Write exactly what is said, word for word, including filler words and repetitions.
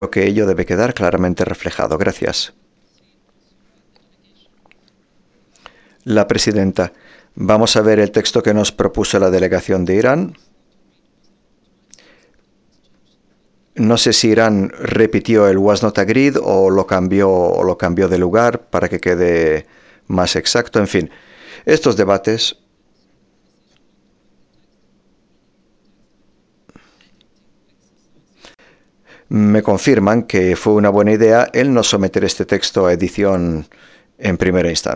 Creo que ello debe quedar claramente reflejado. Gracias. La presidenta. Vamos a ver el texto que nos propuso la delegación de Irán. No sé si Irán repitió el was not agreed o lo cambió o lo cambió de lugar para que quede más exacto. En fin, estos debates me confirman que fue una buena idea el no someter este texto a edición en primera instancia.